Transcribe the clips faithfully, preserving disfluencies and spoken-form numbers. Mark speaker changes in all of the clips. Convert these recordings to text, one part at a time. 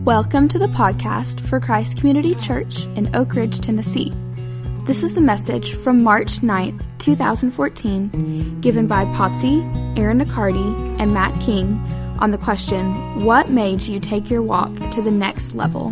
Speaker 1: Welcome to the podcast for Christ Community Church in Oak Ridge, Tennessee. This is the message from March ninth, twenty fourteen, given by Potsy, Aaron Nicardi, and Matt King on the question, what made you take your walk to the next level?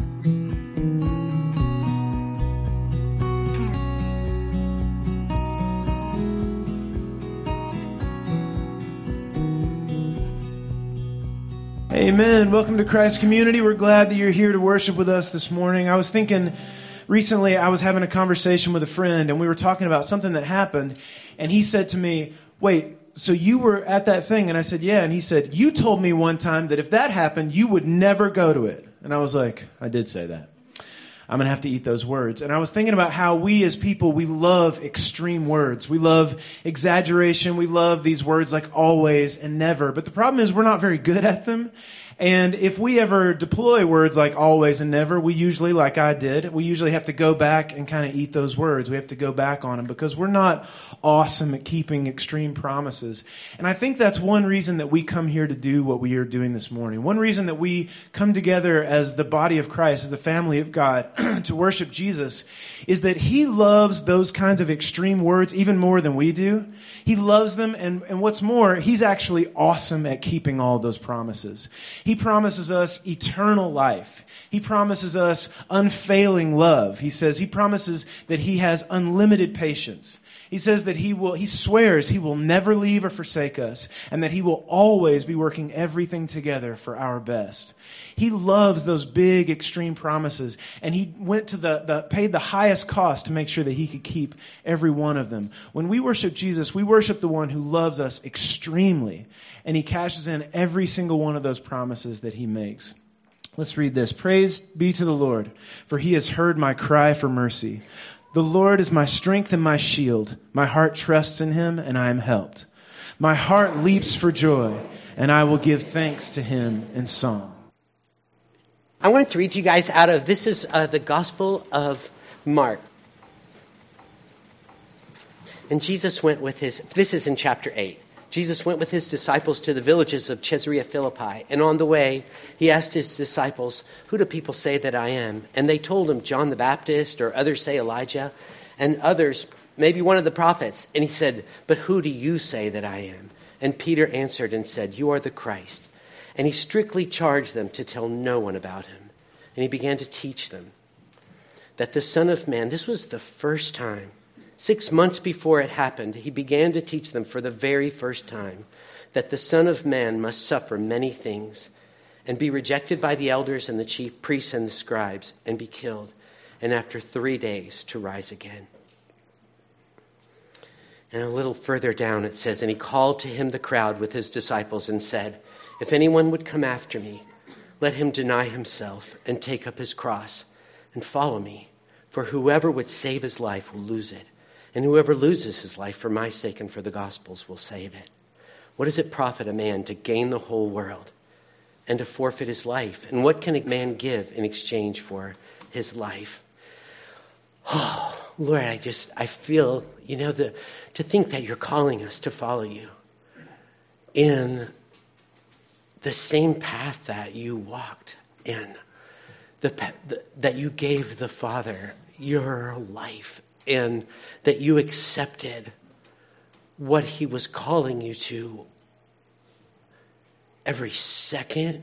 Speaker 2: Amen. Welcome to Christ Community. We're glad that you're here to worship with us this morning. I was thinking recently, I was having a conversation with a friend and we were talking about something that happened, and he said to me, wait, so you were at that thing? And I said, yeah. And he said, you told me one time that if that happened, you would never go to it. And I was like, I did say that. I'm going to have to eat those words. And I was thinking about how we as people, we love extreme words. We love exaggeration. We love these words like always and never. But the problem is we're not very good at them. And if we ever deploy words like always and never, we usually, like I did, we usually have to go back and kind of eat those words. We have to go back on them because we're not awesome at keeping extreme promises. And I think that's one reason that we come here to do what we are doing this morning. One reason that we come together as the body of Christ, as the family of God, to worship Jesus, is that He loves those kinds of extreme words even more than we do. He loves them, and, and what's more, He's actually awesome at keeping all of those promises. He promises us eternal life. He promises us unfailing love. He says, He promises that He has unlimited patience. He says that He will, He swears He will never leave or forsake us, and that He will always be working everything together for our best. He loves those big, extreme promises, and He went to the, the, paid the highest cost to make sure that He could keep every one of them. When we worship Jesus, we worship the one who loves us extremely, and He cashes in every single one of those promises that He makes. Let's read this. Praise be to the Lord, for He has heard my cry for mercy. The Lord is my strength and my shield. My heart trusts in Him, and I am helped. My heart leaps for joy, and I will give thanks to Him in song.
Speaker 3: I wanted to read to you guys out of, this is uh, the Gospel of Mark. And Jesus went with his, this is in chapter eight. Jesus went with his disciples to the villages of Caesarea Philippi. And on the way, he asked his disciples, who do people say that I am? And they told him, John the Baptist, or others say Elijah, and others, maybe one of the prophets. And he said, but who do you say that I am? And Peter answered and said, you are the Christ. And he strictly charged them to tell no one about him. And he began to teach them that the Son of Man, this was the first time, six months before it happened, he began to teach them for the very first time that the Son of Man must suffer many things and be rejected by the elders and the chief priests and the scribes and be killed, and after three days to rise again. And a little further down it says, and he called to him the crowd with his disciples and said, if anyone would come after me, let him deny himself and take up his cross and follow me. For whoever would save his life will lose it. And whoever loses his life for my sake and for the gospel's will save it. What does it profit a man to gain the whole world and to forfeit his life? And what can a man give in exchange for his life? Oh, Lord, I just, I feel, you know, the, to think that you're calling us to follow you in the same path that you walked in, the, the that you gave the Father your life, and that you accepted what He was calling you to every second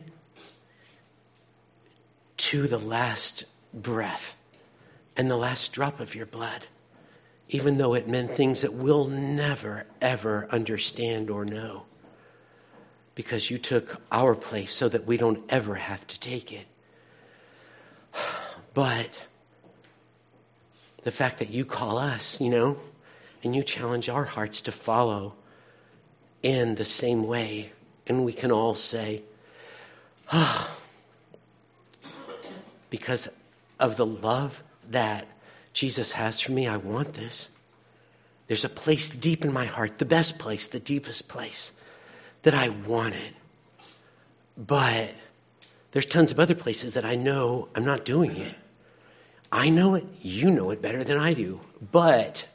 Speaker 3: to the last breath and the last drop of your blood, even though it meant things that we'll never, ever understand or know. Because you took our place so that we don't ever have to take it. But the fact that you call us, you know, and you challenge our hearts to follow in the same way, and we can all say, ah, oh, because of the love that Jesus has for me, I want this. There's a place deep in my heart, the best place, the deepest place, that I want it. But there's tons of other places that I know I'm not doing it. I know it, you know it better than I do. But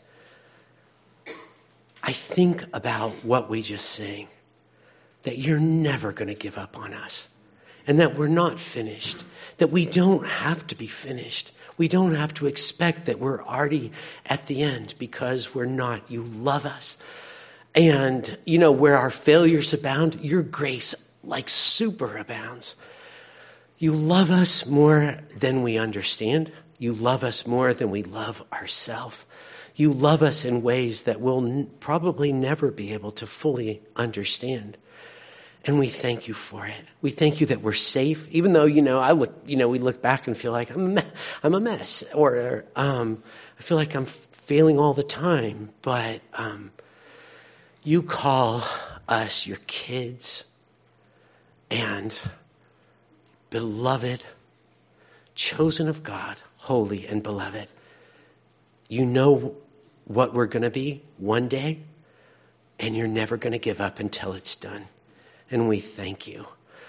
Speaker 3: I think about what we just sang, that you're never going to give up on us. and that we're not finished, that we don't have to be finished. We don't have to expect that we're already at the end, because we're not. You love us. And, you know, where our failures abound, your grace like super abounds. You love us more than we understand. You love us more than we love ourselves. You love us in ways that we'll n- probably never be able to fully understand. And we thank you for it. We thank you that we're safe, even though, you know, I look, you know, we look back and feel like I'm a, me- I'm a mess, or um, I feel like I'm f- failing all the time. But um, you call us your kids and beloved, chosen of God, holy and beloved. You know what we're going to be one day, and you're never going to give up until it's done. And we thank you.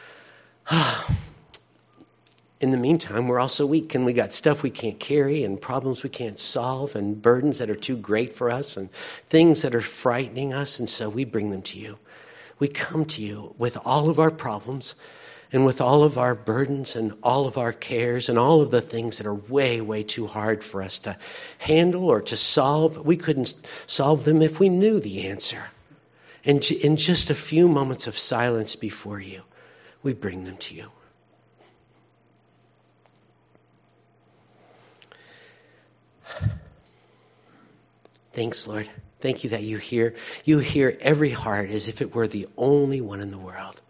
Speaker 3: In the meantime, we're also weak, and we got stuff we can't carry, and problems we can't solve, and burdens that are too great for us, and things that are frightening us, and so we bring them to you. We come to you with all of our problems, and with all of our burdens and all of our cares and all of the things that are way, way too hard for us to handle or to solve. We couldn't solve them if we knew the answer. And in just a few moments of silence before you, we bring them to you. Thanks, Lord. Thank you that you hear, you hear every heart as if it were the only one in the world.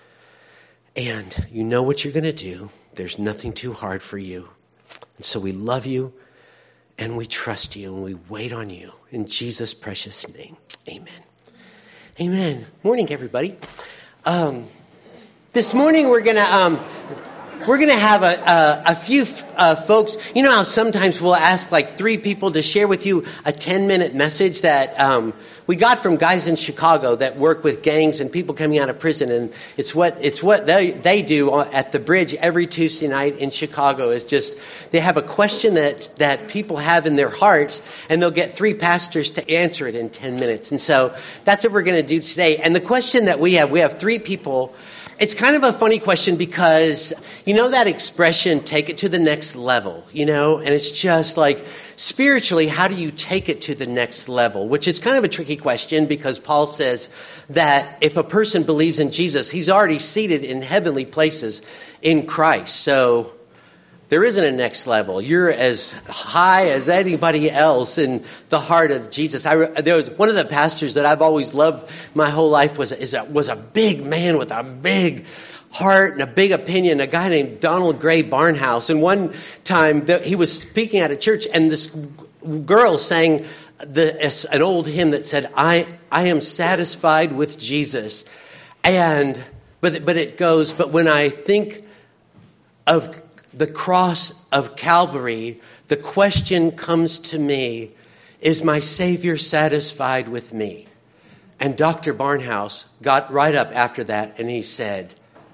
Speaker 3: And you know what you're going to do. There's nothing too hard for you. And so we love you, and we trust you, and we wait on you. In Jesus' precious name, amen. Amen. Morning, everybody. Um, this morning we're going to um, we're going to have a, a, a few uh, folks. You know how sometimes we'll ask like three people to share with you a ten-minute message that um, we got from guys in Chicago that work with gangs and people coming out of prison, and it's what it's what they they do at the Bridge every Tuesday night in Chicago. Is just they have a question that that people have in their hearts, and they'll get three pastors to answer it in ten minutes. And so that's what we're going to do today. And the question that we have, we have three people. It's kind of a funny question because, you know that expression, take it to the next level, you know? And it's just like, spiritually, how do you take it to the next level? Which is kind of a tricky question because Paul says that if a person believes in Jesus, he's already seated in heavenly places in Christ. So there isn't a next level. You're as high as anybody else in the heart of Jesus. I, there was one of the pastors that I've always loved my whole life was is a, was a big man with a big heart and a big opinion, a guy named Donald Gray Barnhouse. And one time the, he was speaking at a church, and this girl sang the, an old hymn that said, I, I am satisfied with Jesus. And but but it goes, but when I think of the cross of Calvary, the question comes to me, is my Savior satisfied with me? And Doctor Barnhouse got right up after that and he said,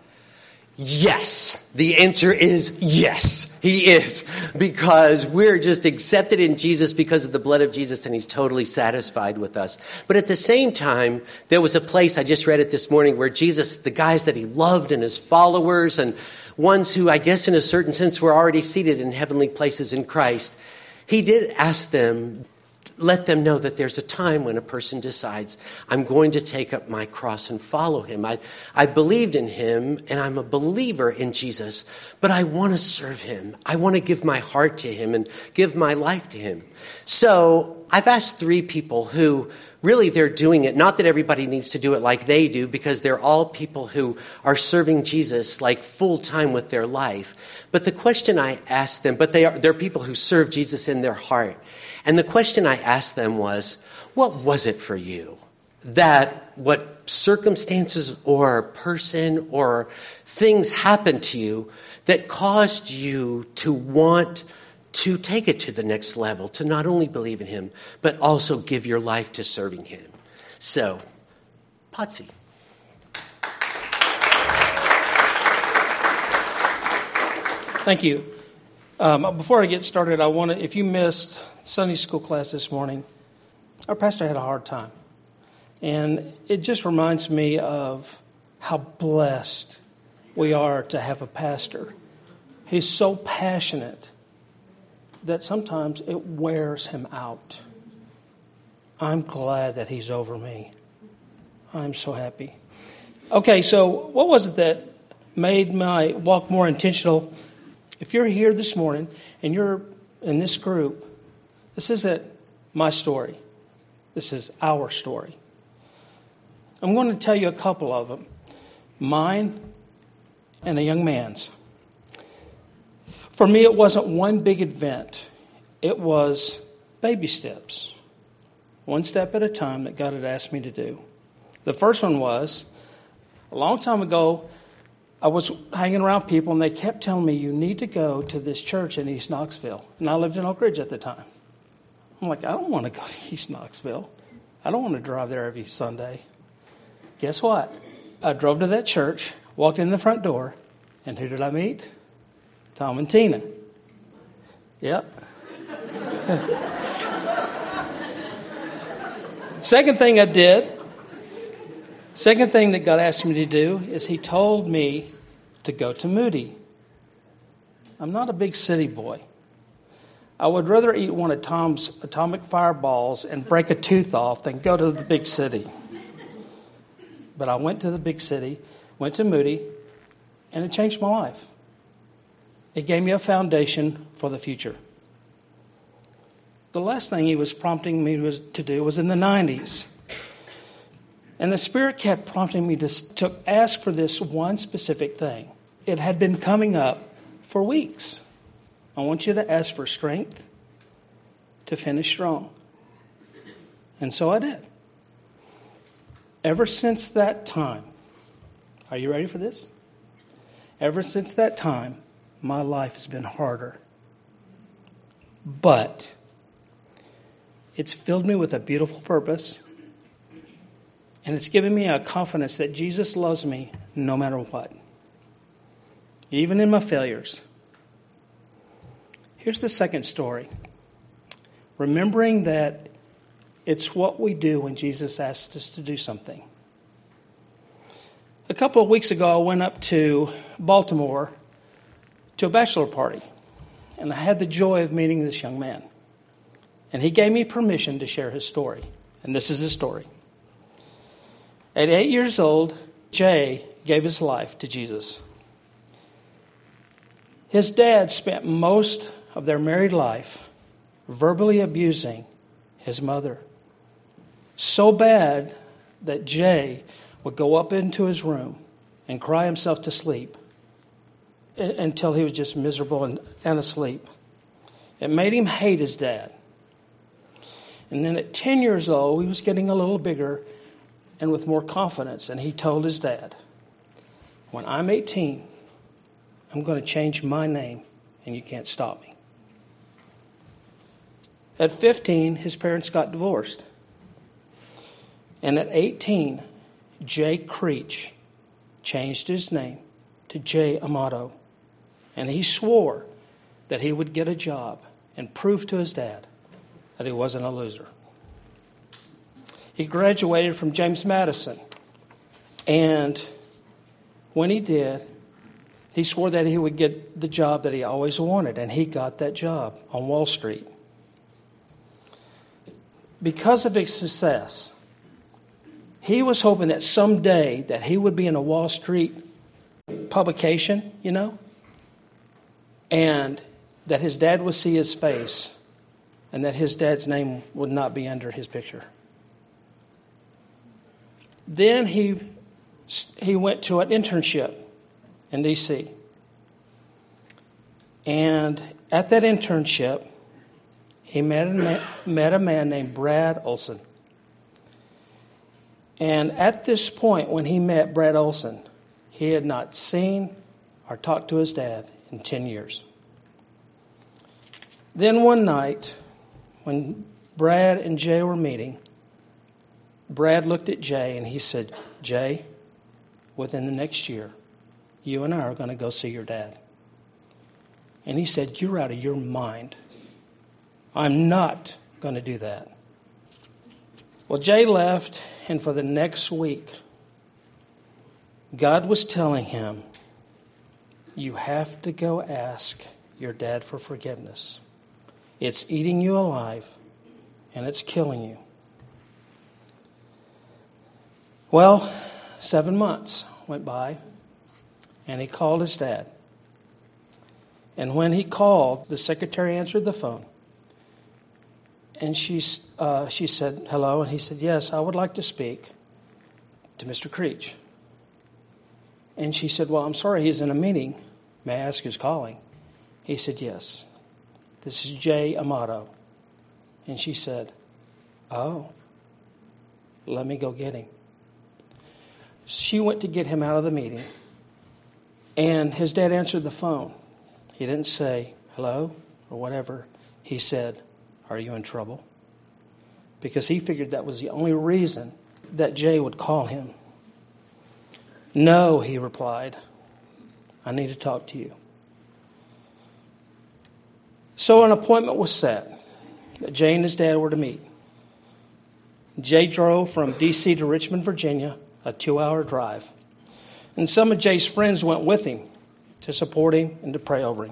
Speaker 3: yes. The answer is yes, he is. Because we're just accepted in Jesus because of the blood of Jesus, and he's totally satisfied with us. But at the same time, there was a place, I just read it this morning, where Jesus, the guys that he loved and his followers and ones who I guess in a certain sense were already seated in heavenly places in Christ, he did ask them, let them know that there's a time when a person decides, I'm going to take up my cross and follow him. I, I believed in him, and I'm a believer in Jesus, but I want to serve him. I want to give my heart to him and give my life to him. So I've asked three people who really they're doing it. Not that everybody needs to do it like they do, because they're all people who are serving Jesus like full time with their life. But the question I asked them, but they are, they're people who serve Jesus in their heart. And the question I asked them was, what was it for you that what circumstances or person or things happened to you that caused you to want to take it to the next level, to not only believe in him, but also give your life to serving him? So, Potsy.
Speaker 4: Thank you. Um, before I get started, I want to, if you missed Sunday school class this morning, our pastor had a hard time. And it just reminds me of how blessed we are to have a pastor. He's so passionate that sometimes it wears him out. I'm glad that he's over me. I'm so happy. Okay, so what was it that made my walk more intentional? If you're here this morning and you're in this group, this isn't my story. This is our story. I'm going to tell you a couple of them. Mine and a young man's. For me, it wasn't one big event. It was baby steps. One step at a time that God had asked me to do. The first one was, a long time ago, I was hanging around people and they kept telling me, you need to go to this church in East Knoxville. And I lived in Oak Ridge at the time. I'm like, I don't want to go to East Knoxville. I don't want to drive there every Sunday. Guess what? I drove to that church, walked in the front door, and who did I meet? Tom and Tina. Yep. Second thing I did, second thing that God asked me to do is he told me to go to Moody. I'm not a big city boy. I would rather eat one of Tom's atomic fireballs and break a tooth off than go to the big city. But I went to the big city, went to Moody, and it changed my life. It gave me a foundation for the future. The last thing he was prompting me was to do was in the nineties. And the Spirit kept prompting me to, to ask for this one specific thing. It had been coming up for weeks. I want you to ask for strength to finish strong. And so I did. Ever since that time, are you ready for this? Ever since that time, my life has been harder. But it's filled me with a beautiful purpose. And it's given me a confidence that Jesus loves me no matter what. Even in my failures. Here's the second story. Remembering that it's what we do when Jesus asks us to do something. A couple of weeks ago, I went up to Baltimore to a bachelor party. And I had the joy of meeting this young man. And he gave me permission to share his story. And this is his story. At eight years old, Jay gave his life to Jesus. His dad spent most of their married life verbally abusing his mother. So bad that Jay would go up into his room and cry himself to sleep until he was just miserable and, and asleep. It made him hate his dad. And then at ten years old, he was getting a little bigger and with more confidence. And he told his dad, when I'm eighteen, I'm going to change my name and you can't stop me. At fifteen, his parents got divorced. And at eighteen, Jay Creech changed his name to Jay Amato. And he swore that he would get a job and prove to his dad that he wasn't a loser. He graduated from James Madison. And when he did, he swore that he would get the job that he always wanted. And he got that job on Wall Street. Because of his success, he was hoping that someday that he would be in a Wall Street publication, you know, and that his dad would see his face and that his dad's name would not be under his picture. Then he he went to an internship in D C And at that internship, he met a man, met a man named Brad Olson. And at this point, when he met Brad Olson, he had not seen or talked to his dad in ten years. Then one night, when Brad and Jay were meeting, Brad looked at Jay and he said, Jay, within the next year, you and I are going to go see your dad. And he said, you're out of your mind. I'm not going to do that. Well, Jay left, and for the next week, God was telling him You have to go ask your dad for forgiveness. It's eating you alive, and it's killing you. Well, seven months went by, and he called his dad. And when he called, the secretary answered the phone. And she, uh, she said, hello, and he said, yes, I would like to speak to Mister Creech. And she said, well, I'm sorry, he's in a meeting. May I ask who's calling? He said, yes. This is Jay Amato. And she said, oh, let me go get him. She went to get him out of the meeting, and his dad answered the phone. He didn't say, hello, or whatever. He said, are you in trouble? Because he figured that was the only reason that Jay would call him. No, he replied. I need to talk to you. So an appointment was set that Jay and his dad were to meet. Jay drove from D C to Richmond, Virginia, a two-hour drive. And some of Jay's friends went with him to support him and to pray over him.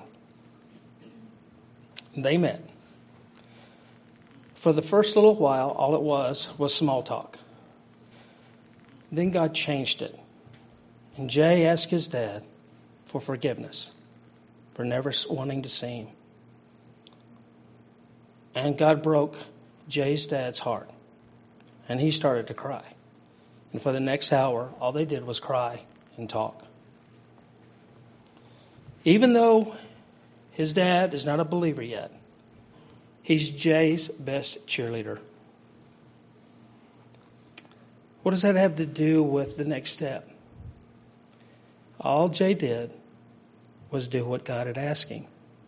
Speaker 4: They met. For the first little while, all it was was small talk. Then God changed it. And Jay asked his dad for forgiveness for never wanting to see him. And God broke Jay's dad's heart. And he started to cry. And for the next hour, all they did was cry and talk. Even though his dad is not a believer yet, he's Jay's best cheerleader. What does that have to do with the next step? All Jay did was do what God had asked him.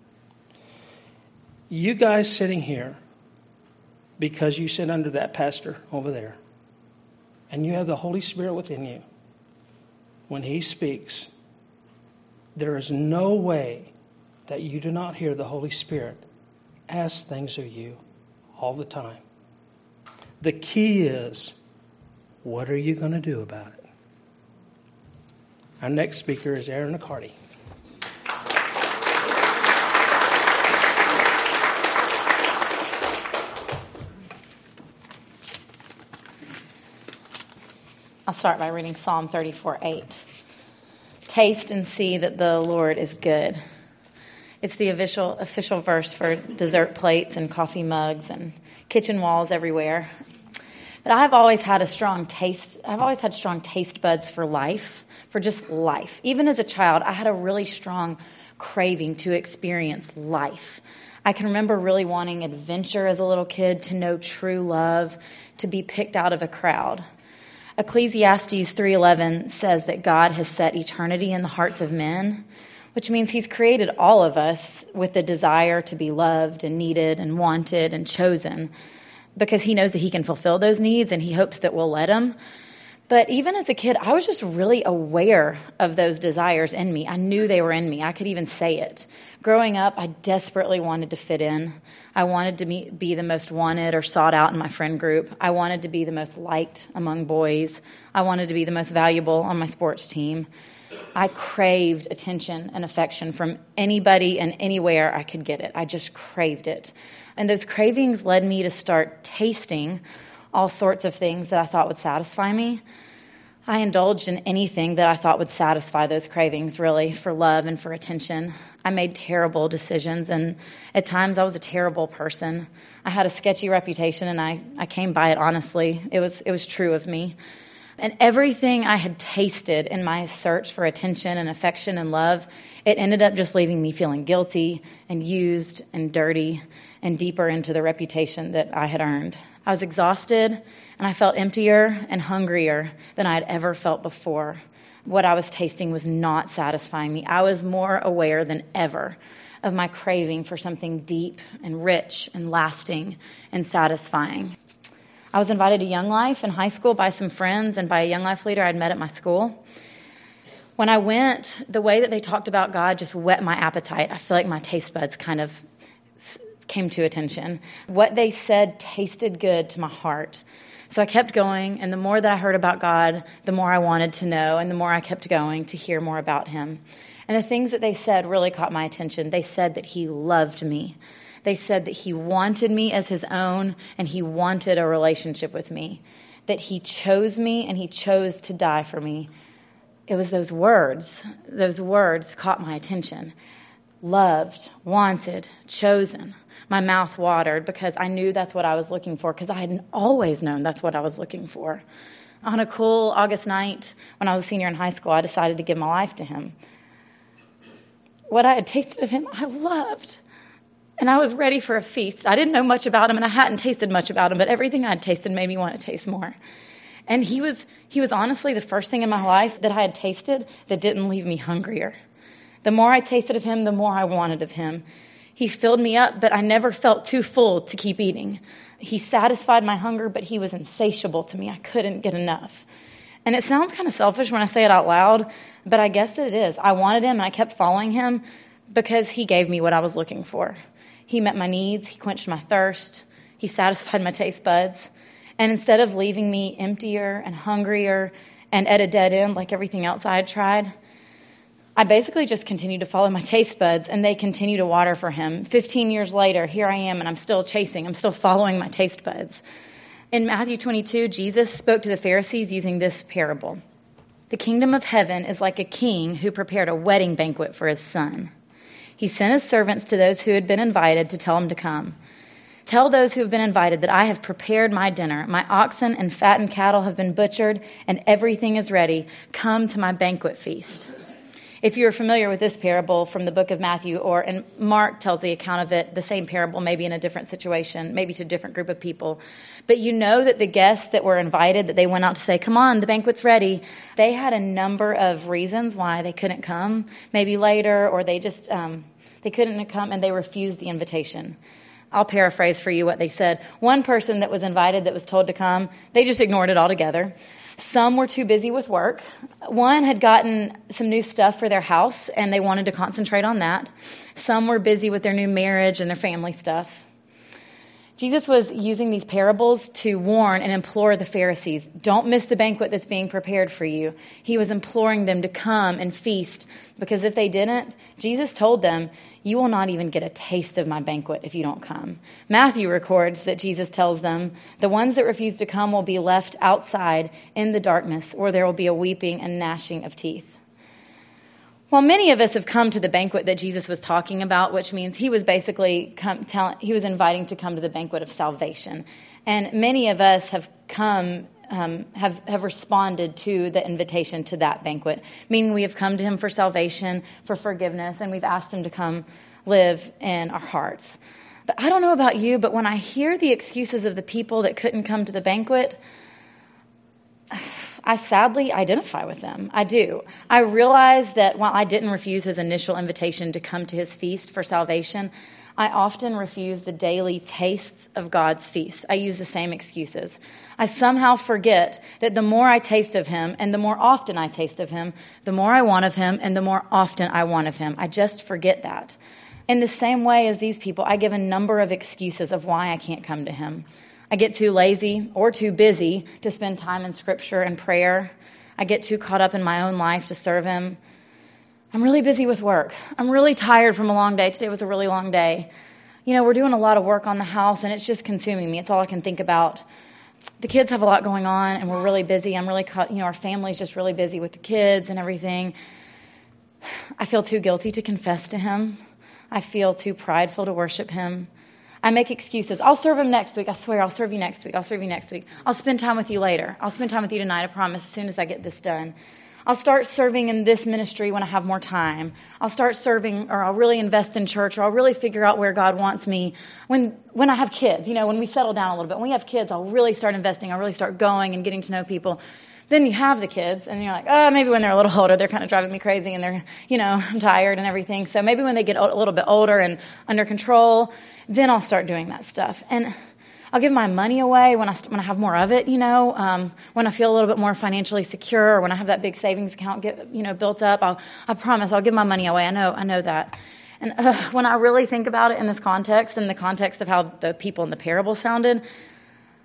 Speaker 4: You guys sitting here, because you sit under that pastor over there, and you have the Holy Spirit within you, when he speaks, there is no way that you do not hear the Holy Spirit ask things of you all the time. The key is, what are you going to do about it? Our next speaker is Aaron Nacardi.
Speaker 5: I'll start by reading Psalm thirty-four eight. Taste and see that the Lord is good. It's the official official verse for dessert plates and coffee mugs and kitchen walls everywhere. But I've always had a strong taste. I've always had strong taste buds for life, for just life. Even as a child, I had a really strong craving to experience life. I can remember really wanting adventure as a little kid, to know true love, to be picked out of a crowd. Ecclesiastes three eleven says that God has set eternity in the hearts of men, which means he's created all of us with the desire to be loved and needed and wanted and chosen, because he knows that he can fulfill those needs and he hopes that we'll let him. But even as a kid, I was just really aware of those desires in me. I knew they were in me. I could even say it. Growing up, I desperately wanted to fit in. I wanted to be, be the most wanted or sought out in my friend group. I wanted to be the most liked among boys. I wanted to be the most valuable on my sports team. I craved attention and affection from anybody and anywhere I could get it. I just craved it. And those cravings led me to start tasting all sorts of things that I thought would satisfy me. I indulged in anything that I thought would satisfy those cravings, really, for love and for attention. I made terrible decisions, and at times I was a terrible person. I had a sketchy reputation, and I, I came by it honestly. It was it was true of me. And everything I had tasted in my search for attention and affection and love, it ended up just leaving me feeling guilty and used and dirty and deeper into the reputation that I had earned. I was exhausted, and I felt emptier and hungrier than I had ever felt before. What I was tasting was not satisfying me. I was more aware than ever of my craving for something deep and rich and lasting and satisfying. I was invited to Young Life in high school by some friends and by a Young Life leader I'd met at my school. When I went, the way that they talked about God just whet my appetite. I feel like my taste buds kind of came to attention. What they said tasted good to my heart. So I kept going, and the more that I heard about God, the more I wanted to know, and the more I kept going to hear more about him. And the things that they said really caught my attention. They said that he loved me. They said that he wanted me as his own, and he wanted a relationship with me, that he chose me, and he chose to die for me. It was those words, those words caught my attention. Loved, wanted, chosen. My mouth watered because I knew that's what I was looking for, because I had always known that's what I was looking for. On a cool August night, when I was a senior in high school, I decided to give my life to him. What I had tasted of him, I loved. And I was ready for a feast. I didn't know much about him, and I hadn't tasted much about him, but everything I had tasted made me want to taste more. And he was he was honestly the first thing in my life that I had tasted that didn't leave me hungrier. The more I tasted of him, the more I wanted of him. He filled me up, but I never felt too full to keep eating. He satisfied my hunger, but he was insatiable to me. I couldn't get enough. And it sounds kind of selfish when I say it out loud, but I guess that it is. I wanted him, and I kept following him because he gave me what I was looking for. He met my needs. He quenched my thirst. He satisfied my taste buds. And instead of leaving me emptier and hungrier and at a dead end like everything else I had tried, I basically just continued to follow my taste buds, and they continue to water for him. Fifteen years later, here I am, and I'm still chasing. I'm still following my taste buds. In Matthew twenty-two, Jesus spoke to the Pharisees using this parable. The kingdom of heaven is like a king who prepared a wedding banquet for his son. He sent his servants to those who had been invited to tell them to come. Tell those who have been invited that I have prepared my dinner. My oxen and fattened cattle have been butchered, and everything is ready. Come to my banquet feast. If you're familiar with this parable from the book of Matthew, or and Mark tells the account of it, the same parable, maybe in a different situation, maybe to a different group of people. But you know that the guests that were invited, that they went out to say, come on, the banquet's ready. They had a number of reasons why they couldn't come, maybe later, or they just, um, they couldn't come, and they refused the invitation. I'll paraphrase for you what they said. One person that was invited that was told to come, they just ignored it altogether. Some were too busy with work. One had gotten some new stuff for their house, and they wanted to concentrate on that. Some were busy with their new marriage and their family stuff. Jesus was using these parables to warn and implore the Pharisees, don't miss the banquet that's being prepared for you. He was imploring them to come and feast, because if they didn't, Jesus told them, you will not even get a taste of my banquet if you don't come. Matthew records that Jesus tells them, the ones that refuse to come will be left outside in the darkness, where there will be a weeping and gnashing of teeth. Well, many of us have come to the banquet that Jesus was talking about, which means he was basically come, tell, he was inviting to come to the banquet of salvation. And many of us have come, um, have, have responded to the invitation to that banquet, meaning we have come to him for salvation, for forgiveness, and we've asked him to come live in our hearts. But I don't know about you, but when I hear the excuses of the people that couldn't come to the banquet, I sadly identify with them. I do. I realize that while I didn't refuse his initial invitation to come to his feast for salvation, I often refuse the daily tastes of God's feast. I use the same excuses. I somehow forget that the more I taste of him and the more often I taste of him, the more I want of him and the more often I want of him. I just forget that. In the same way as these people, I give a number of excuses of why I can't come to him. I get too lazy or too busy to spend time in scripture and prayer. I get too caught up in my own life to serve him. I'm really busy with work. I'm really tired from a long day. Today was a really long day. You know, we're doing a lot of work on the house, and it's just consuming me. It's all I can think about. The kids have a lot going on, and we're really busy. I'm really caught, you know, our family's just really busy with the kids and everything. I feel too guilty to confess to him. I feel too prideful to worship him. I make excuses. I'll serve him next week. I swear I'll serve you next week. I'll serve you next week. I'll spend time with you later. I'll spend time with you tonight, I promise, as soon as I get this done. I'll start serving in this ministry when I have more time. I'll start serving, or I'll really invest in church, or I'll really figure out where God wants me when when I have kids. You know, when we settle down a little bit. When we have kids, I'll really start investing. I'll really start going and getting to know people. Then you have the kids, and you're like, oh, maybe when they're a little older, they're kind of driving me crazy, and they're, you know, I'm tired and everything. So maybe when they get a little bit older and under control, then I'll start doing that stuff. And I'll give my money away when I when I have more of it, you know, um, when I feel a little bit more financially secure, or when I have that big savings account get, you know, built up. I'll, I promise I'll give my money away. I know, I know that. And uh, when I really think about it in this context, in the context of how the people in the parable sounded,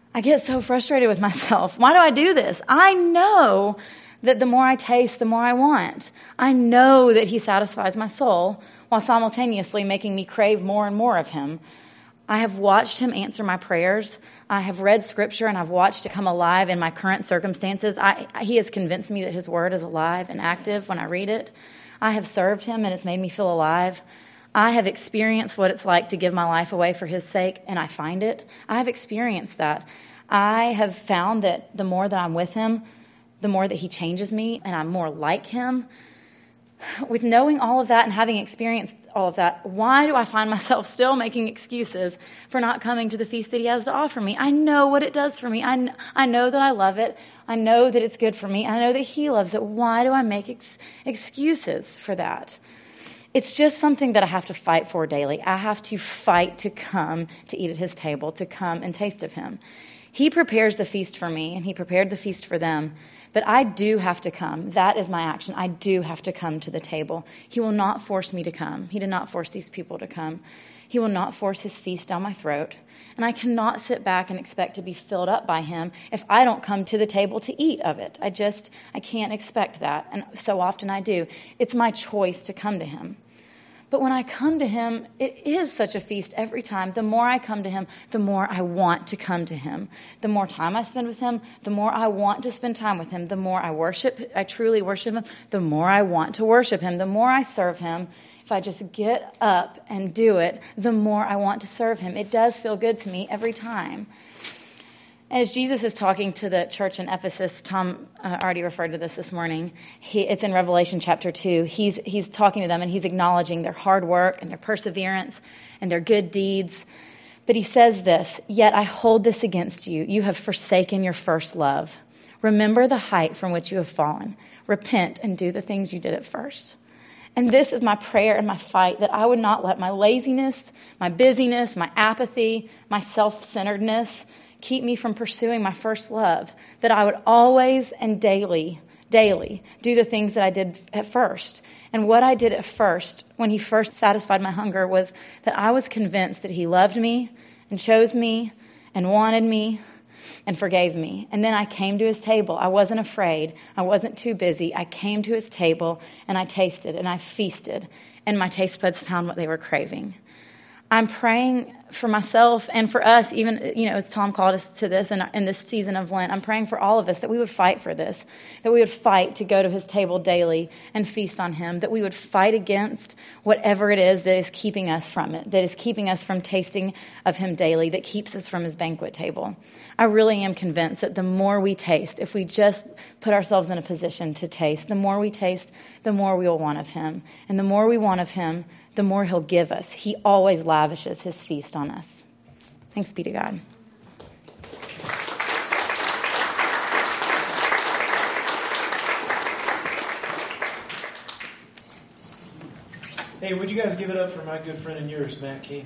Speaker 5: I get so frustrated with myself. Why do I do this? I know that the more I taste, the more I want. I know that he satisfies my soul while simultaneously making me crave more and more of him. I have watched him answer my prayers. I have read scripture and I've watched it come alive in my current circumstances. I, he has convinced me that his word is alive and active when I read it. I have served him and it's made me feel alive. I have experienced what it's like to give my life away for his sake, and I find it. I have experienced that. I have found that the more that I'm with him, the more that he changes me and I'm more like him. With knowing all of that and having experienced all of that, why do I find myself still making excuses for not coming to the feast that he has to offer me? I know what it does for me. I, kn- I know that I love it. I know that it's good for me. I know that he loves it. Why do I make ex- excuses for that? It's just something that I have to fight for daily. I have to fight to come to eat at his table, to come and taste of him. He prepares the feast for me, and he prepared the feast for them. But I do have to come. That is my action. I do have to come to the table. He will not force me to come. He did not force these people to come. He will not force his feast down my throat. And I cannot sit back and expect to be filled up by him if I don't come to the table to eat of it. I just, I can't expect that. And so often I do. It's my choice to come to him. But when I come to him, it is such a feast every time. The more I come to him, the more I want to come to him. The more time I spend with him, the more I want to spend time with him. The more I worship, I truly worship him, the more I want to worship him. The more I serve him, if I just get up and do it, the more I want to serve him. It does feel good to me every time. As Jesus is talking to the church in Ephesus, Tom uh, already referred to this this morning. He, it's in Revelation chapter two. He's he's talking to them and he's acknowledging their hard work and their perseverance and their good deeds. But he says this, "Yet I hold this against you. You have forsaken your first love. Remember the height from which you have fallen. Repent and do the things you did at first." And this is my prayer and my fight, that I would not let my laziness, my busyness, my apathy, my self-centeredness keep me from pursuing my first love, that I would always and daily, daily do the things that I did at first. And what I did at first, when he first satisfied my hunger, was that I was convinced that he loved me and chose me and wanted me and forgave me. And then I came to his table. I wasn't afraid. I wasn't too busy. I came to his table and I tasted and I feasted, and my taste buds found what they were craving. I'm praying for myself and for us, even, you know, as Tom called us to this in, in this season of Lent, I'm praying for all of us that we would fight for this, that we would fight to go to his table daily and feast on him, that we would fight against whatever it is that is keeping us from it, that is keeping us from tasting of him daily, that keeps us from his banquet table. I really am convinced that the more we taste, if we just put ourselves in a position to taste, the more we taste, the more we will want of him. And the more we want of him, the more he'll give us. He always lavishes his feast on us. Thanks be to God.
Speaker 2: Hey, would you guys give it up for my good friend and yours, Matt King?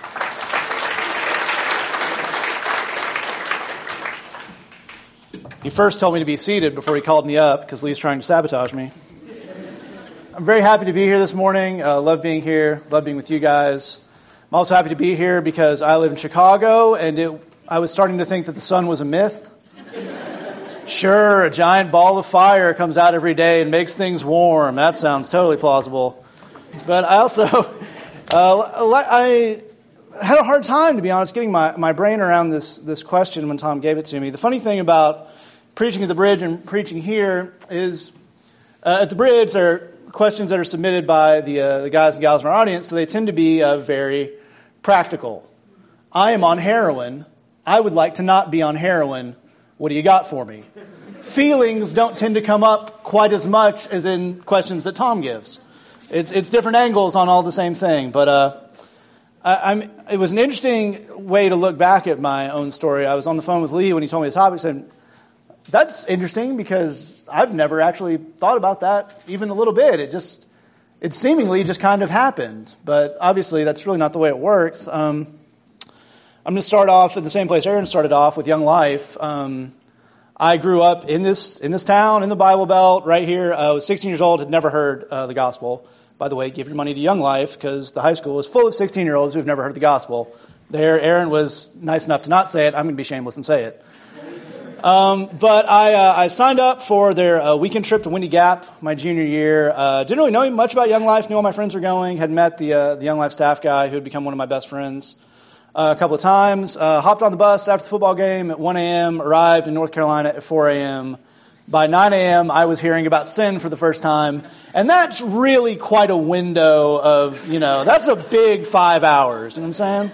Speaker 6: He first told me to be seated before he called me up because Lee's trying to sabotage me. I'm very happy to be here this morning. Uh, love being here. Love being with you guys. I'm also happy to be here because I live in Chicago, and it, I was starting to think that the sun was a myth. Sure, a giant ball of fire comes out every day and makes things warm. That sounds totally plausible. But I also, uh, I had a hard time, to be honest, getting my, my brain around this, this question when Tom gave it to me. The funny thing about preaching at the Bridge and preaching here is uh, at the Bridge there are questions that are submitted by the uh, the guys and gals in our audience, so they tend to be uh, very practical. I am on heroin. I would like to not be on heroin. What do you got for me? Feelings don't tend to come up quite as much as in questions that Tom gives. It's it's different angles on all the same thing. But uh, I, I'm. It was an interesting way to look back at my own story. I was on the phone with Lee when he told me the topic. Said, "That's interesting because I've never actually thought about that even a little bit. It just, it seemingly just kind of happened. But obviously that's really not the way it works." Um, I'm going to start off in the same place Aaron started off with Young Life. Um, I grew up in this in this town, in the Bible Belt, right here. I was sixteen years old, had never heard uh, the gospel. By the way, give your money to Young Life because the high school is full of sixteen-year-olds who have never heard the gospel. there. Aaron was nice enough to not say it. I'm going to be shameless and say it. Um, but I, uh, I signed up for their uh, weekend trip to Windy Gap my junior year. Uh, didn't really know much about Young Life. Knew all my friends were going. Had met the uh, the Young Life staff guy who had become one of my best friends uh, a couple of times. Uh, hopped on the bus after the football game at one a.m. Arrived in North Carolina at four a.m. By nine a.m., I was hearing about sin for the first time. And that's really quite a window of, you know, that's a big five hours. You know what I'm saying?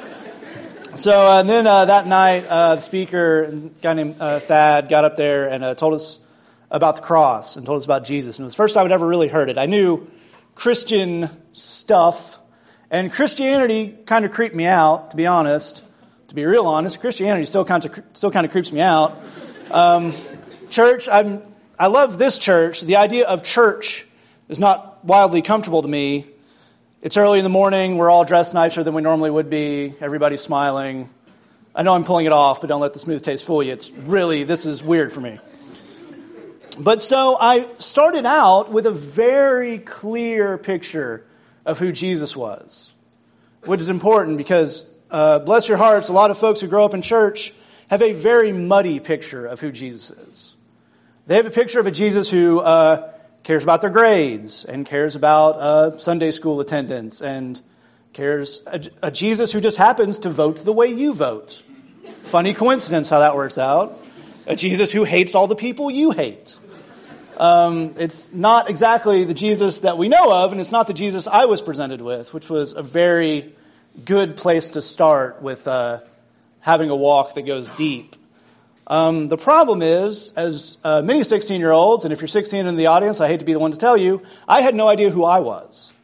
Speaker 6: So uh, and then uh, that night, uh, the speaker, a guy named uh, Thad, got up there and uh, told us about the cross and told us about Jesus. And it was the first time I'd ever really heard it. I knew Christian stuff, and Christianity kind of creeped me out, to be honest. To be real honest, Christianity still kind of still kind of creeps me out. Um, church, I'm I love this church. The idea of church is not wildly comfortable to me. It's early in the morning. We're all dressed nicer than we normally would be. Everybody's smiling. I know I'm pulling it off, but don't let the smooth taste fool you. It's really, this is weird for me. But so I started out with a very clear picture of who Jesus was, which is important because, uh, bless your hearts, a lot of folks who grow up in church have a very muddy picture of who Jesus is. They have a picture of a Jesus who uh, cares about their grades and cares about uh, Sunday school attendance and cares a, a Jesus who just happens to vote the way you vote. Funny coincidence how that works out. A Jesus who hates all the people you hate. Um, it's not exactly the Jesus that we know of, and it's not the Jesus I was presented with, which was a very good place to start with uh, having a walk that goes deep. Um, the problem is, as uh, many sixteen-year-olds, and if you're sixteen in the audience, I hate to be the one to tell you, I had no idea who I was.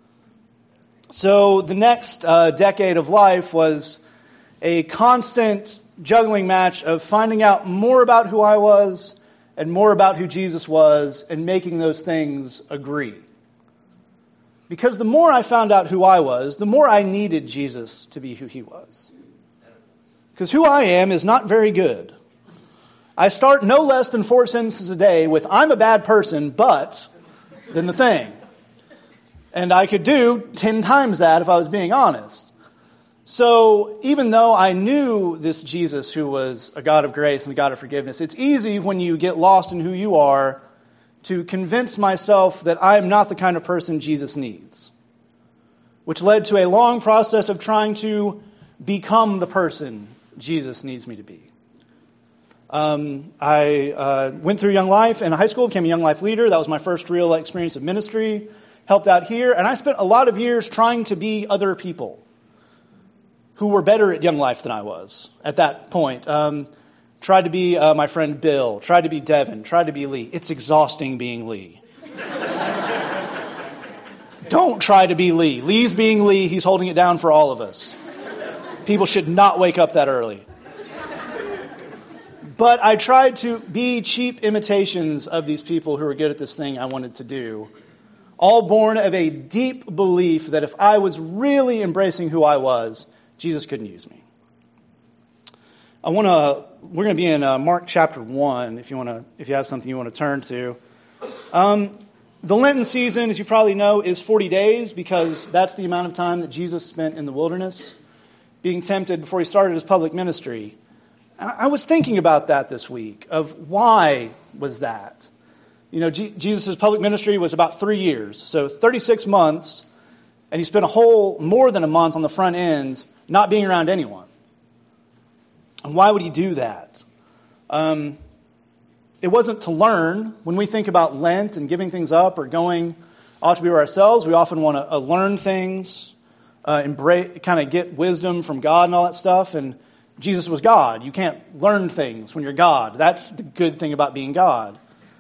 Speaker 6: So the next uh, decade of life was a constant juggling match of finding out more about who I was and more about who Jesus was and making those things agree. Because the more I found out who I was, the more I needed Jesus to be who he was. Because who I am is not very good. I start no less than four sentences a day with, I'm a bad person, but, then the thing. And I could do ten times that if I was being honest. So even though I knew this Jesus who was a God of grace and a God of forgiveness, it's easy when you get lost in who you are to convince myself that I'm not the kind of person Jesus needs. Which led to a long process of trying to become the person Jesus needs me to be. Um, I uh, went through Young Life in high school, became a Young Life leader. That was my first real experience of ministry. Helped out here. And I spent a lot of years trying to be other people who were better at Young Life than I was at that point. Um, tried to be uh, my friend Bill. Tried to be Devin. Tried to be Lee. It's exhausting being Lee. Don't try to be Lee. Lee's being Lee. He's holding it down for all of us. People should not wake up that early. But I tried to be cheap imitations of these people who were good at this thing I wanted to do, all born of a deep belief that if I was really embracing who I was, Jesus couldn't use me. I want to. We're going to be in uh, Mark chapter one. If you want to, if you have something you want to turn to, um, the Lenten season, as you probably know, is forty days because that's the amount of time that Jesus spent in the wilderness, being tempted before he started his public ministry. I was thinking about that this week, of why was that? You know, G- Jesus' public ministry was about three years, so thirty-six months, and he spent a whole, more than a month on the front end not being around anyone. And why would he do that? Um, it wasn't to learn. When we think about Lent and giving things up or going ought to be ourselves, we often want to uh, learn things, uh, embrace, kind of get wisdom from God and all that stuff, and Jesus was God. You can't learn things when you're God. That's the good thing about being God.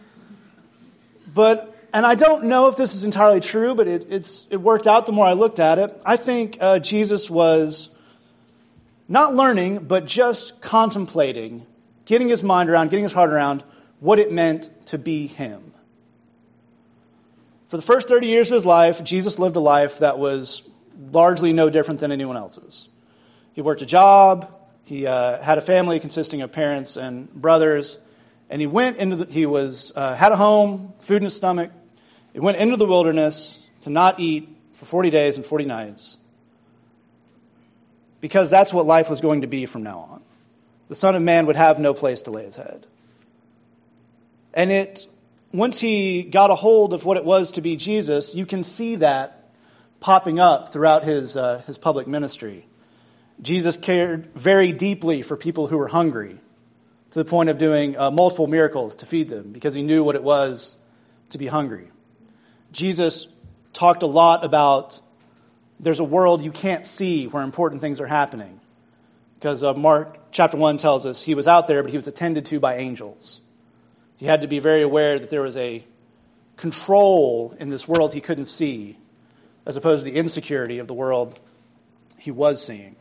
Speaker 6: But, and I don't know if this is entirely true, but it, it's it worked out the more I looked at it. I think uh, Jesus was not learning, but just contemplating, getting his mind around, getting his heart around what it meant to be him. For the first thirty years of his life, Jesus lived a life that was largely no different than anyone else's. He worked a job. He uh, had a family consisting of parents and brothers, and he went into the, he was uh, had a home, food in his stomach. He went into the wilderness to not eat for forty days and forty nights, because that's what life was going to be from now on. The Son of Man would have no place to lay his head. And it, once he got a hold of what it was to be Jesus, you can see that popping up throughout his uh, his public ministry. Jesus cared very deeply for people who were hungry, to the point of doing uh, multiple miracles to feed them, because he knew what it was to be hungry. Jesus talked a lot about there's a world you can't see where important things are happening. Because uh, Mark chapter one tells us he was out there, but he was attended to by angels. He had to be very aware that there was a control in this world he couldn't see, as opposed to the insecurity of the world he was seeing.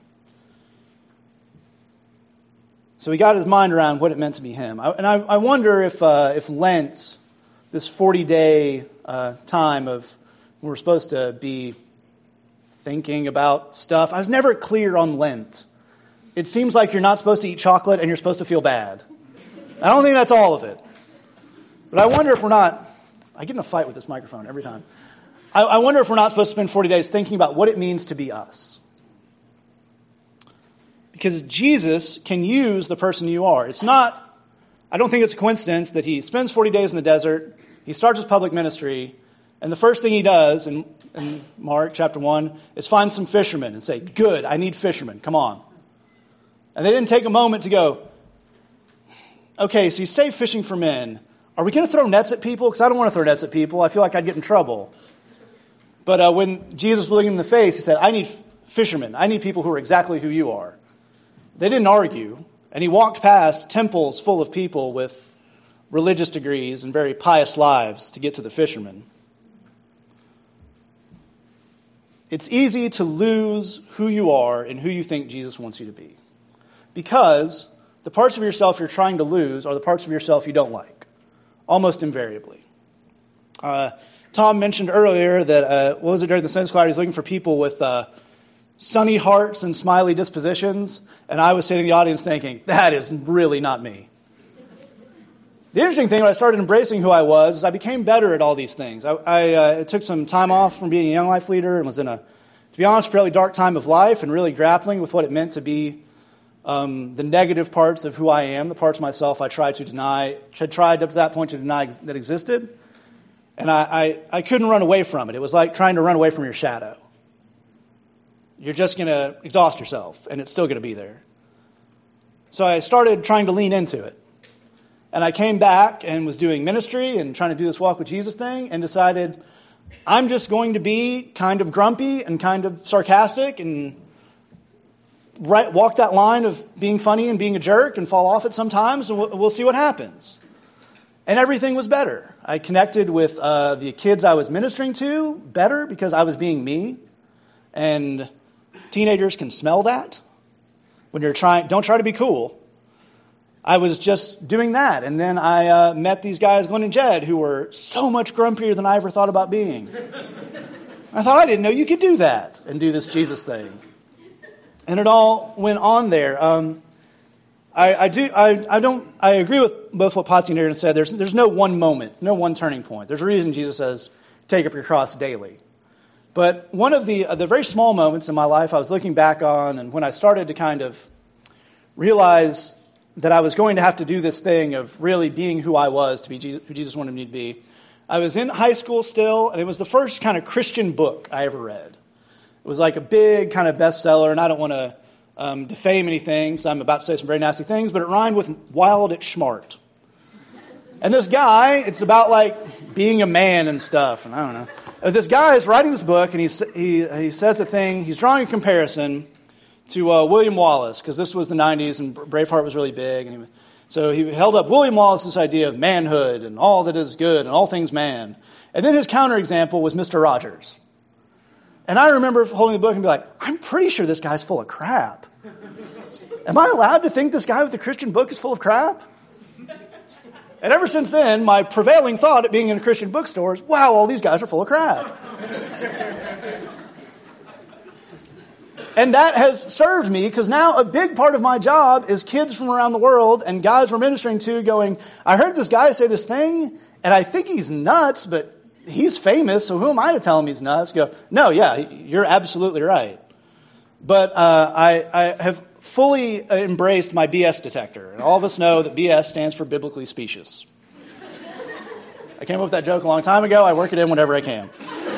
Speaker 6: So he got his mind around what it meant to be him. I, and I, I wonder if uh, if Lent, this forty-day uh, time of when we're supposed to be thinking about stuff, I was never clear on Lent. It seems like you're not supposed to eat chocolate and you're supposed to feel bad. I don't think that's all of it. But I wonder if we're not, I get in a fight with this microphone every time. I, I wonder if we're not supposed to spend forty days thinking about what it means to be us. Because Jesus can use the person you are. It's not, I don't think it's a coincidence that he spends forty days in the desert, he starts his public ministry, and the first thing he does in, in Mark chapter one is find some fishermen and say, good, I need fishermen, come on. And they didn't take a moment to go, okay, so you say fishing for men. Are we going to throw nets at people? Because I don't want to throw nets at people. I feel like I'd get in trouble. But uh, when Jesus was looking him in the face, he said, I need fishermen. I need people who are exactly who you are. They didn't argue. And he walked past temples full of people with religious degrees and very pious lives to get to the fishermen. It's easy to lose who you are and who you think Jesus wants you to be. Because the parts of yourself you're trying to lose are the parts of yourself you don't like, almost invariably. Uh, Tom mentioned earlier that, uh, what was it during the Sunday School? He was looking for people with uh, sunny hearts and smiley dispositions, and I was sitting in the audience thinking, that is really not me. The interesting thing when I started embracing who I was is I became better at all these things. I, I uh, took some time off from being a Young Life leader and was in a, to be honest, fairly dark time of life and really grappling with what it meant to be Um, the negative parts of who I am, the parts of myself I tried to deny, had tried up to that point to deny that existed. And I, I, I couldn't run away from it. It was like trying to run away from your shadow. You're just going to exhaust yourself, and it's still going to be there. So I started trying to lean into it. And I came back and was doing ministry and trying to do this walk with Jesus thing and decided I'm just going to be kind of grumpy and kind of sarcastic and right, walk that line of being funny and being a jerk and fall off it sometimes, and we'll, we'll see what happens. And everything was better. I connected with uh, the kids I was ministering to better because I was being me. And teenagers can smell that when you're trying. Don't try to be cool. I was just doing that. And then I uh, met these guys, Glenn and Jed, who were so much grumpier than I ever thought about being. I thought I didn't know you could do that and do this Jesus thing. And it all went on there. Um, I, I do. I, I don't. I agree with both what Potsy and Aaron said. There's there's no one moment, no one turning point. There's a reason Jesus says, "Take up your cross daily." But one of the uh, the very small moments in my life I was looking back on, and when I started to kind of realize that I was going to have to do this thing of really being who I was to be Jesus, who Jesus wanted me to be. I was in high school still, and it was the first kind of Christian book I ever read. It was like a big kind of bestseller, and I don't want to um, defame anything, because I'm about to say some very nasty things, but it rhymed with wild at smart. And this guy, it's about like being a man and stuff, and I don't know. This guy is writing this book, and he's, he he says a thing, he's drawing a comparison to uh, William Wallace, because this was the nineties, and Braveheart was really big, and he, so he held up William Wallace's idea of manhood, and all that is good, and all things man. And then his counterexample was Mister Rogers. And I remember holding the book and be like, I'm pretty sure this guy's full of crap. Am I allowed to think this guy with the Christian book is full of crap? And ever since then, my prevailing thought at being in a Christian bookstore is, wow, all these guys are full of crap. And that has served me, because now a big part of my job is kids from around the world and guys we're ministering to going, I heard this guy say this thing, and I think he's nuts, but he's famous, so who am I to tell him he's nuts? Go, no, yeah, you're absolutely right. But uh, I, I have fully embraced my B S detector. And all of us know that B S stands for biblically specious. I came up with that joke a long time ago. I work it in whenever I can.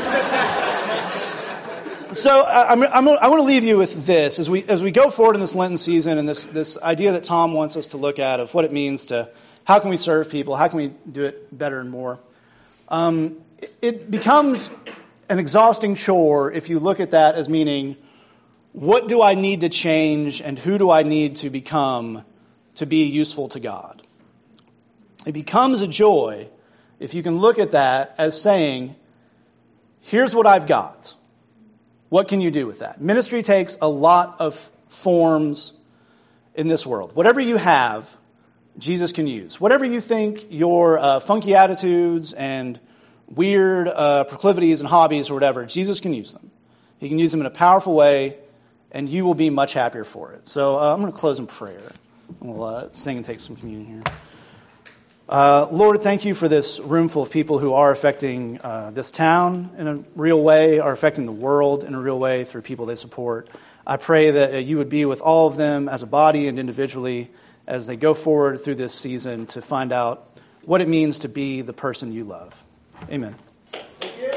Speaker 6: So I'm, I'm, I want to leave you with this. As we as we go forward in this Lenten season and this, this idea that Tom wants us to look at of what it means to, how can we serve people, how can we do it better and more, um, it, it becomes an exhausting chore if you look at that as meaning, what do I need to change and who do I need to become to be useful to God? It becomes a joy if you can look at that as saying, here's what I've got. What can you do with that? Ministry takes a lot of forms in this world. Whatever you have, Jesus can use. Whatever you think your uh, funky attitudes and weird uh, proclivities and hobbies or whatever, Jesus can use them. He can use them in a powerful way, and you will be much happier for it. So uh, I'm going to close in prayer. We'll uh, sing and take some communion here. Uh, Lord, thank you for this room full of people who are affecting uh, this town in a real way, are affecting the world in a real way through people they support. I pray that uh, you would be with all of them as a body and individually as they go forward through this season to find out what it means to be the person you love. Amen.
Speaker 2: Thank you.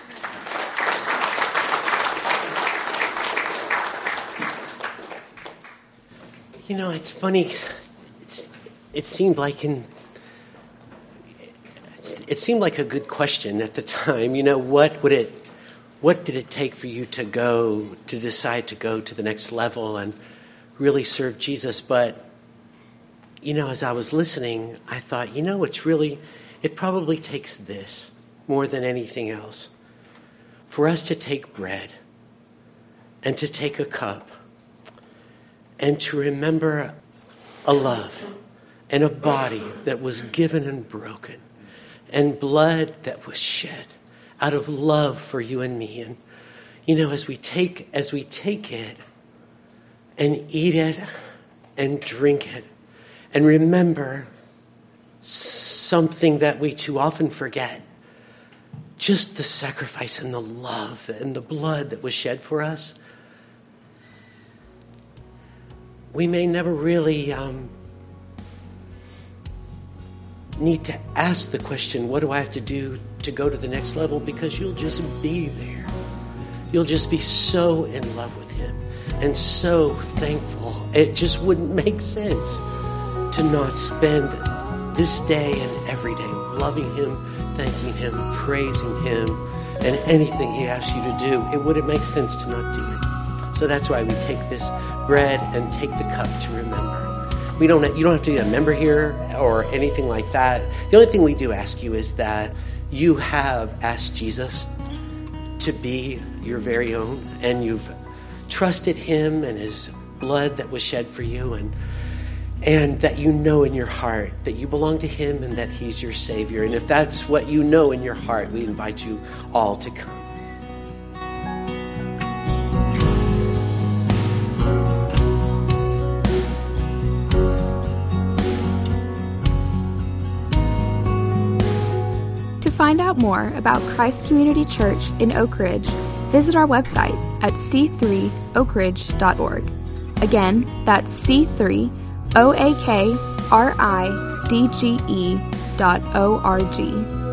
Speaker 3: You know, it's funny. It's, it seemed like in it seemed like a good question at the time. You know, what would it, what did it take for you to go, to decide to go to the next level and really serve Jesus? But, you know, as I was listening, I thought, you know, it's really, it probably takes this more than anything else. For us to take bread and to take a cup and to remember a love and a body that was given and broken, and blood that was shed out of love for you and me. And, you know, as we take, as we take it and eat it and drink it and remember something that we too often forget, just the sacrifice and the love and the blood that was shed for us, we may never really um, need to ask the question, what do I have to do to go to the next level? Because you'll just be there. You'll just be so in love with him and so thankful. It just wouldn't make sense to not spend this day and every day loving him, thanking him, praising him, and anything he asks you to do. It wouldn't make sense to not do it. So that's why we take this bread and take the cup to remember. We don't. You don't have to be a member here or anything like that. The only thing we do ask you is that you have asked Jesus to be your very own, and you've trusted him and his blood that was shed for you, and and that you know in your heart that you belong to him and that he's your Savior. And if that's what you know in your heart, we invite you all to come.
Speaker 1: To find out more about Christ Community Church in Oak Ridge, visit our website at c three oak ridge dot org. Again, that's c three o a k r i d g e dot o r g.